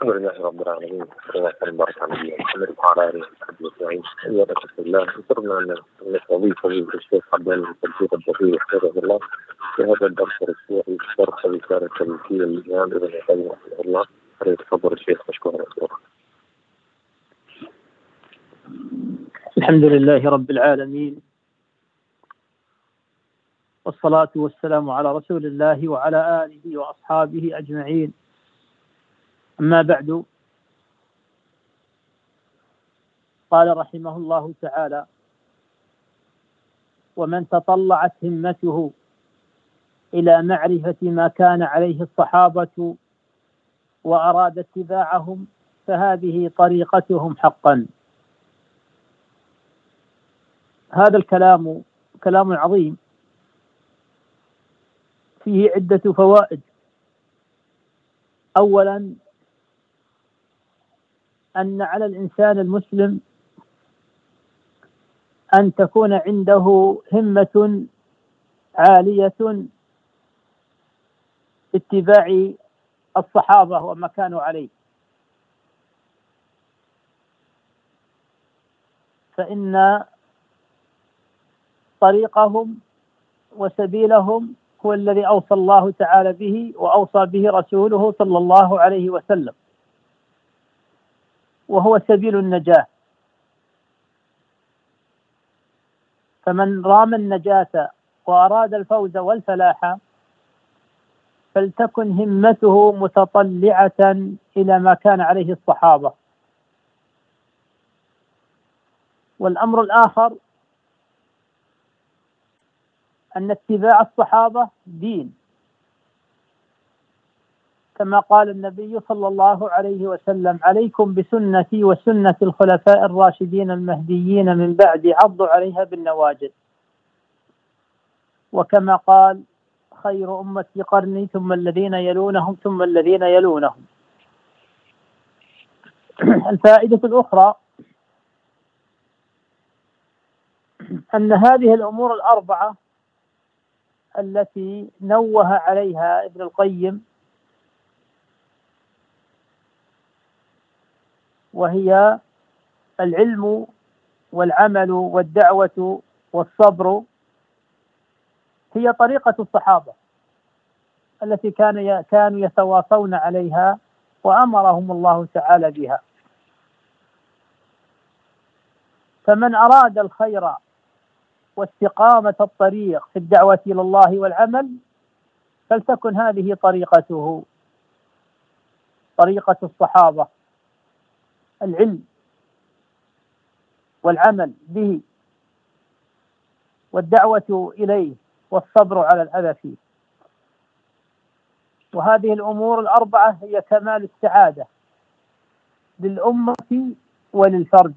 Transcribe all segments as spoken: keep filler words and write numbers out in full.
الحمد لله رب العالمين، والصلاة والبركة على نبينا محمد وعلى آله وصحبه أجمعين. أيها الأخوة في الله، يسرنا أن نستضيف فضيلة الشيخ عبد الله التوفيق الدقيق حفظه الله في هذا الدرس الأسبوعي، شرح رسالة تزكية للإمام ابن القيم رحمه الله. فليتفضل الشيخ مشكورا. الحمد لله رب العالمين، والصلاة والسلام على رسول الله وعلى آله وأصحابه أجمعين. أما بعد، قال رحمه الله تعالى: ومن تطلعت همته إلى معرفة ما كان عليه الصحابة وأراد اتباعهم فهذه طريقتهم حقا. هذا الكلام كلام عظيم فيه عدة فوائد. أولا، أن على الإنسان المسلم أن تكون عنده همة عالية اتباع الصحابة وما كانوا عليه، فإن طريقهم وسبيلهم هو الذي أوصى الله تعالى به وأوصى به رسوله صلى الله عليه وسلم، وهو سبيل النجاة. فمن رام النجاة وأراد الفوز والفلاح فلتكن همته متطلعة إلى ما كان عليه الصحابة. والأمر الآخر أن اتباع الصحابة دين، كما قال النبي صلى الله عليه وسلم: عليكم بسنتي وسنة الخلفاء الراشدين المهديين من بعد، عضوا عليها بالنواجذ. وكما قال: خير أمتي قرني ثم الذين يلونهم ثم الذين يلونهم. الفائدة الأخرى أن هذه الأمور الأربعة التي نوه عليها ابن القيم، وهي العلم والعمل والدعوة والصبر، هي طريقة الصحابة التي كان كانوا يتواصون عليها وأمرهم الله تعالى بها. فمن أراد الخير واستقامة الطريق في الدعوة إلى الله والعمل فلتكن هذه طريقته، طريقة الصحابة: العلم والعمل به والدعوة إليه والصبر على الأذى فيه. وهذه الأمور الأربعة هي كمال السعادة للأمة وللفرد.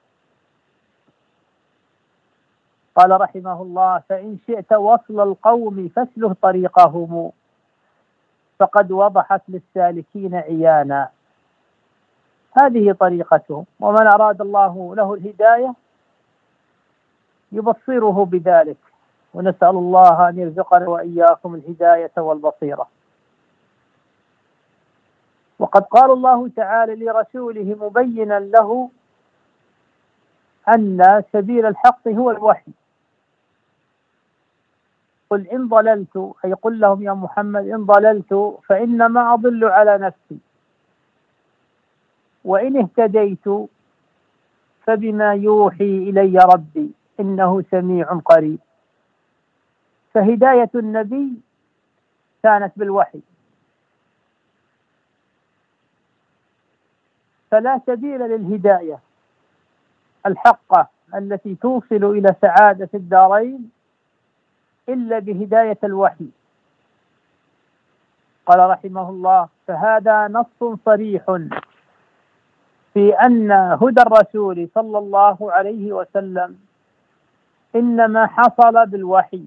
قال رحمه الله: فإن شئت وصل القوم فاسلك طريقهم فقد وضحت للسالكين عيانا. هذه طريقتهم، ومن أراد الله له الهداية يبصره بذلك، ونسأل الله أن يرزقنا وإياكم الهداية والبصيرة. وقد قال الله تعالى لرسوله مبينا له أن سبيل الحق هو الوحي: قل إن ضللت، أي قل لهم يا محمد إن ضللت فإنما أضل على نفسي، وإن اهتديت فبما يوحي إلي ربي إنه سميع قريب. فهداية النبي كانت بالوحي، فلا سبيل للهداية الحقة التي توصل إلى سعادة الدارين إلا بهداية الوحي. قال رحمه الله: فهذا نص صريح في أن هدى الرسول صلى الله عليه وسلم إنما حصل بالوحي.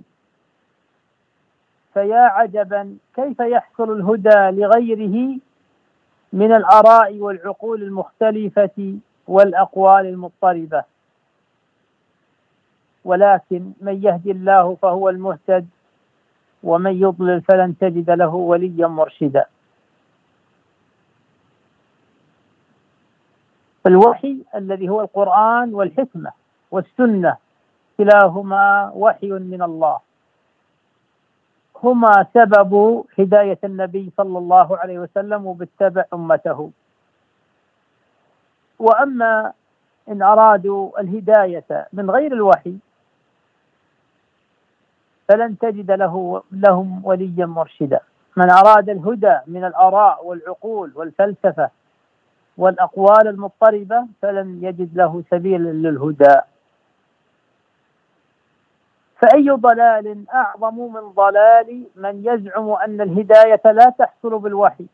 فيا عجبا كيف يحصل الهدى لغيره من الآراء والعقول المختلفة والأقوال المضطربة. ولكن من يهدي الله فهو المهتد، ومن يضلل فلن تجد له وليا مرشدا. الوحي الذي هو القرآن والحكمة والسنة كلاهما وحي من الله، هما سبب هداية النبي صلى الله عليه وسلم وبالتبع أمته. وأما إن أرادوا الهداية من غير الوحي فلن تجد له لهم وليا مرشدا. من أراد الهدى من الآراء والعقول والفلسفة والأقوال المضطربة فلن يجد له سبيلا للهدى. فأي ضلال أعظم من ضلال من يزعم أن الهداية لا تحصل بالوحي،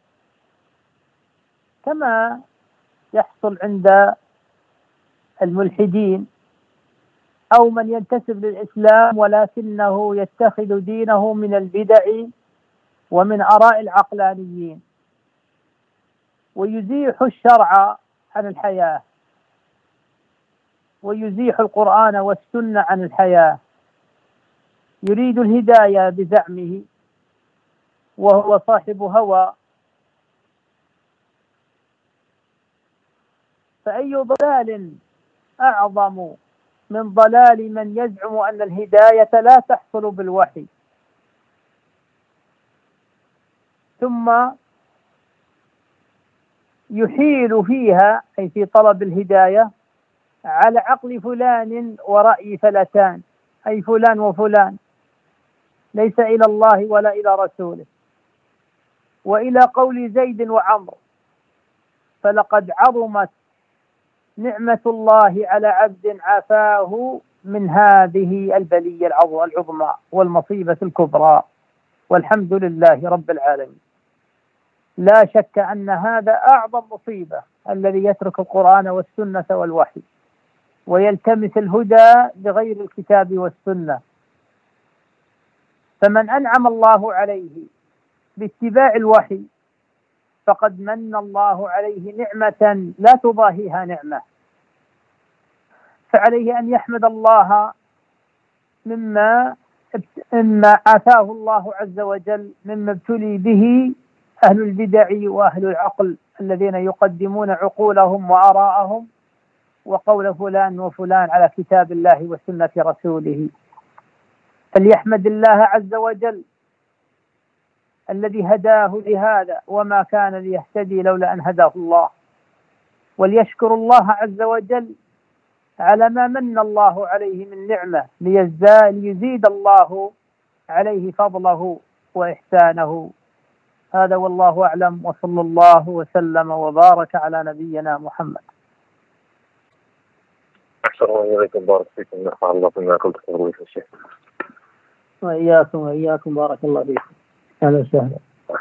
كما يحصل عند الملحدين أو من ينتسب للإسلام ولكنه يتخذ دينه من البدع ومن آراء العقلانيين، ويزيح الشرع عن الحياة ويزيح القرآن والسنة عن الحياة، يريد الهداية بزعمه وهو صاحب هوى. فأي ضلال أعظم من ضلال من يزعم أن الهداية لا تحصل بالوحي، ثم يحيل فيها أي في طلب الهداية على عقل فلان ورأي فلتان، أي فلان وفلان، ليس إلى الله ولا إلى رسوله، وإلى قول زيد وعمر. فلقد عظمت نعمة الله على عبد عافاه من هذه البلية العظمى والمصيبة الكبرى، والحمد لله رب العالمين. لا شك أن هذا أعظم مصيبة، الذي يترك القرآن والسنة والوحي ويلتمس الهدى بغير الكتاب والسنة. فمن أنعم الله عليه باتباع الوحي فقد من الله عليه نعمة لا تضاهيها نعمة، فعليه أن يحمد الله مما مما آتاه الله عز وجل مما ابتلي به أهل البدع وأهل العقل الذين يقدمون عقولهم وآراءهم وقول فلان وفلان على كتاب الله وسنة رسوله. فليحمد الله عز وجل الذي هداه لهذا وما كان ليهتدي لولا أن هداه الله، وليشكر الله عز وجل على ما من الله عليه من نعمة ليزيد الله عليه فضله وإحسانه. هذا والله أعلم، وصلى الله وسلم وبارك على نبينا محمد. أحسن الله إليكم، بارك فيكم، نفع الله بما قلت قبل في الشيخ. وإياكم وإياكم، بارك الله فيكم. أهلا وسهلا.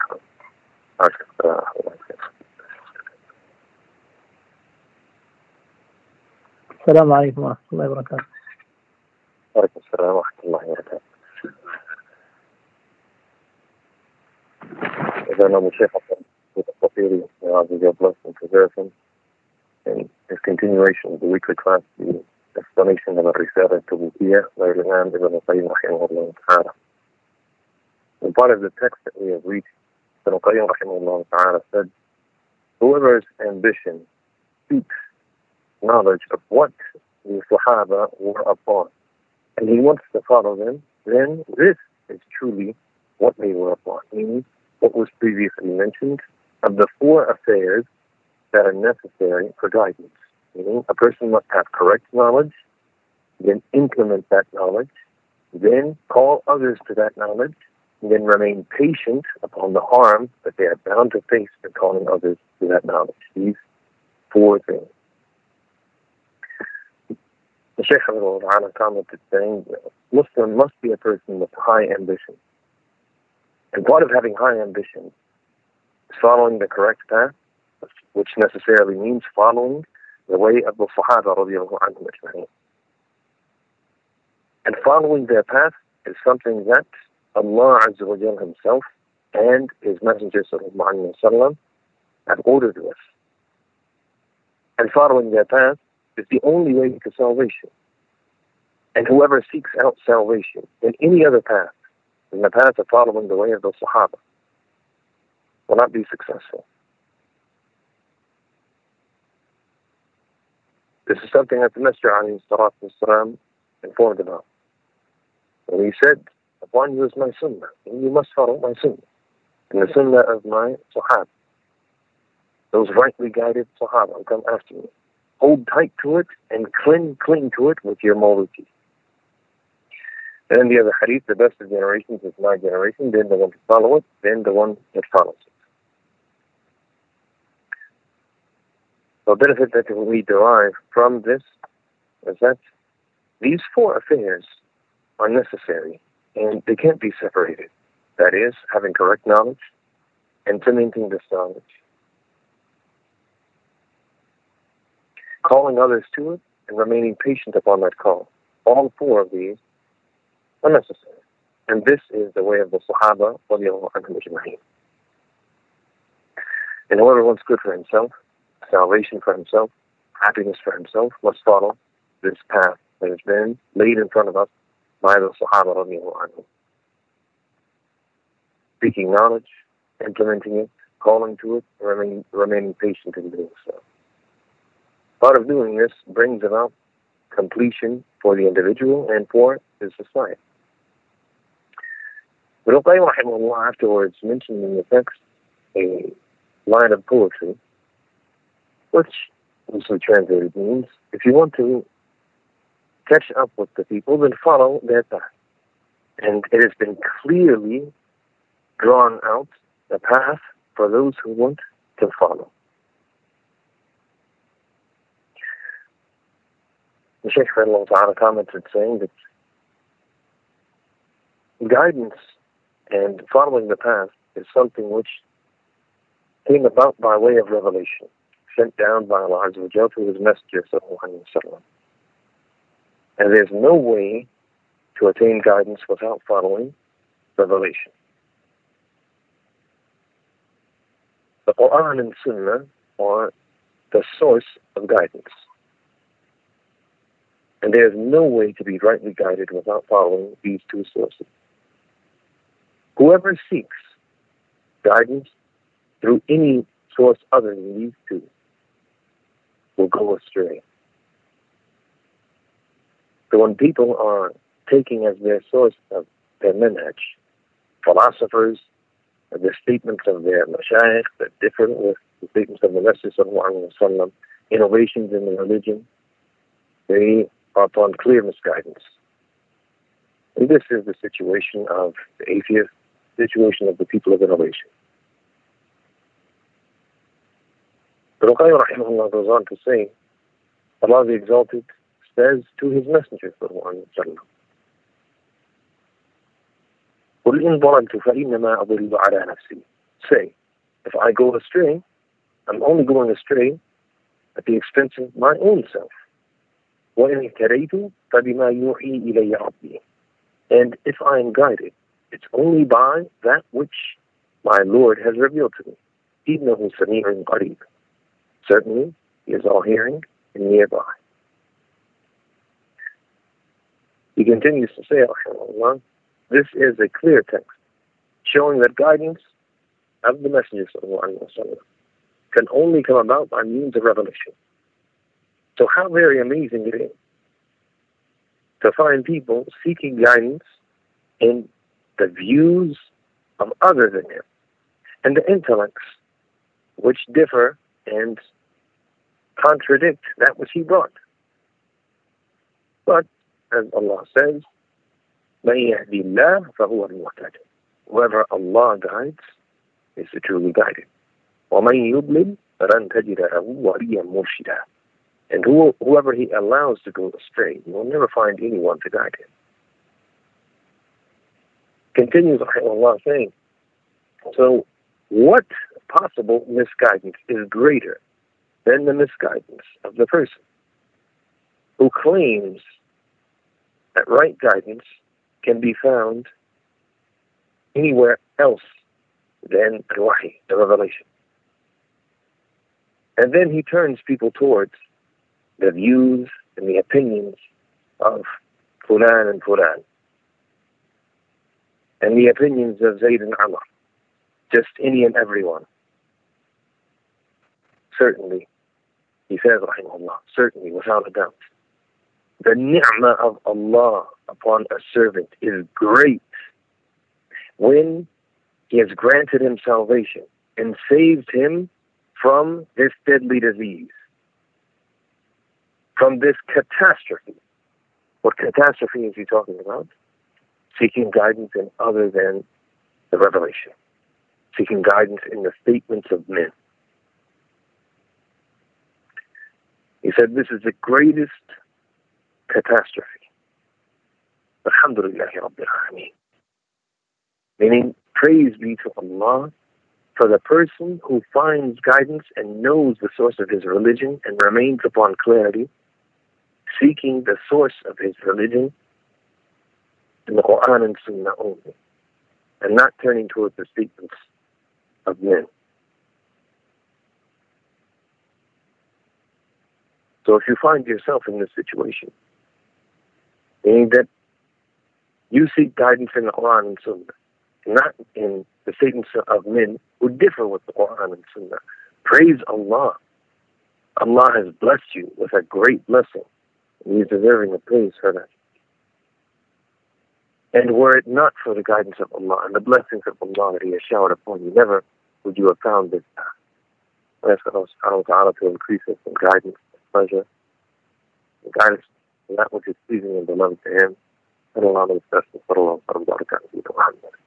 السلام عليكم ورحمة الله وبركاته. وعليكم السلام ورحمة الله وبركاته. إذا أنا مشيخ التطفيري God bless and preserve him. In his continuation of the weekly class, the explanation of الرسالة التبوكية للإمام ابن القيم رحمه الله تعالى. In part of the text that we have read, Ibn al-Qayyim rahimahullah ta'ala said, whoever's ambition seeks knowledge of what the Sahaba were upon, and he wants to follow them, then this is truly what they were upon, meaning what was previously mentioned of the four affairs that are necessary for guidance. Meaning a person must have correct knowledge, then implement that knowledge, then call others to that knowledge, and then remain patient upon the harm that they are bound to face in calling others to that knowledge. These four things. The Shaykh al-Ta'ala commented saying, Muslim must be a person with high ambition. And part of having high ambition is following the correct path, which necessarily means following the way of the Sahaba radiallahu anhum ajma'in. And following their path is something that Allah Azza wa Jal himself and his Messenger sallallahu alayhi wa sallam have ordered us. And following their path is the only way to salvation. And whoever seeks out salvation in any other path than the path of following the way of the Sahaba will not be successful. This is something that the Messenger alayhi salatu wasalam informed about. And he said, upon you is my sunnah, and you must follow my sunnah, and the sunnah of my sahaba, those rightly guided sahaba who come after me. Hold tight to it and cling, cling to it with your mobility. And in the other hadith, the best of generations is my generation, then the one to follow it, then the one that follows it. The benefit that we derive from this is that these four affairs are necessary and they can't be separated. That is, having correct knowledge, implementing this knowledge, calling others to it, and remaining patient upon that call. All four of these are necessary. And this is the way of the Sahaba radiallahu anhum ajma'in. And whoever wants good for himself, salvation for himself, happiness for himself, must follow this path that has been laid in front of us by the Sahaba radiallahu anhum. Seeking knowledge, implementing it, calling to it, remaining, remaining patient in doing so. Part of doing this brings about completion for the individual and for his society. But Ibn Qayyim rahimahullah afterwards mentioned in the text a line of poetry, which loosely translated means, if you want to catch up with the people, then follow their path. And it has been clearly drawn out, the path for those who want to follow. The Shaykh Ta'ala commented saying that guidance and following the path is something which came about by way of revelation, sent down by Allah Azza wa Jalla through His Messenger sallallahu alayhi wa sallam. And there's no way to attain guidance without following revelation. The Quran and Sunnah are the source of guidance. And there is no way to be rightly guided without following these two sources. Whoever seeks guidance through any source other than these two will go astray. So when people are taking as their source of their minhaj philosophers, the statements of their mashayikh that differ with the statements of the Messenger sallallahu alaihi wasallam, innovations in the religion, they are upon clear misguidance. And this is the situation of the atheist, situation of the people of innovation. But Qayyim rahimahullah goes on to say, Allah the Exalted says to His Messenger sallallahu alaihi wasallam, قُلْ إِنْ ضَلَلْتُ فَإِنَّمَا أَضِلُّ عَلَى نَفْسِي. Say, if I go astray, I'm only going astray at the expense of my own self. وَإِنْ اهْتَدَيْتُ فَبِمَا يُوحِي إِلَيَّ رَبِّي. And if I am guided, it's only by that which my Lord has revealed to me. إِنَّهُ سَمِيعٌ قَرِيبٌ. Certainly, He is all hearing and nearby. He continues to say, rahimahullah, this is a clear text showing that guidance of the Messenger sallallahu alaihi wasallam can only come about by means of revelation. So how very amazing it is to find people seeking guidance in the views of other than him and the intellects which differ and contradict that which he brought. But as Allah says, مَن يَهْدِ اللَّهُ فَهُوَ الْمُهْتَدِ. Whoever Allah guides is the truly guided. وَمَن يُضْلِلْ فَلَن تَجِدَ لَهُ وَلِيًّا مُرْشِدًا. And who, whoever He allows to go astray, you will never find anyone to guide him. Continues Allah saying, so what possible misguidance is greater than the misguidance of the person who claims that right guidance can be found anywhere else than al-wahi, the revelation. And then he turns people towards the views and the opinions of Fulan and Fulan, and the opinions of Zayd and Amr, just any and everyone. Certainly, He says, rahimahullah, certainly, without a doubt, the ni'mah of Allah upon a servant is great when He has granted him salvation and saved him from this deadly disease, from this catastrophe. What catastrophe is he talking about? Seeking guidance in other than the revelation, seeking guidance in the statements of men. He said this is the greatest catastrophe. Alhamdulillahi Rabbil Alameen. Meaning, praise be to Allah for the person who finds guidance and knows the source of his religion and remains upon clarity, seeking the source of his religion in the Quran and Sunnah only, and not turning towards the statements of men. So if you find yourself in this situation, meaning that you seek guidance in the Quran and Sunnah, not in the statements of men who differ with the Quran and Sunnah, praise Allah. Allah has blessed you with a great blessing, and He is deserving of praise for that. And were it not for the guidance of Allah and the blessings of Allah that He has showered upon you, never would you have found this path. I ask Allah subhanahu wa ta'ala to increase us in guidance and pleasure, and guide us in that which is pleasing and beloved to Him, and allow us to sallallahu alaihi wa sallam.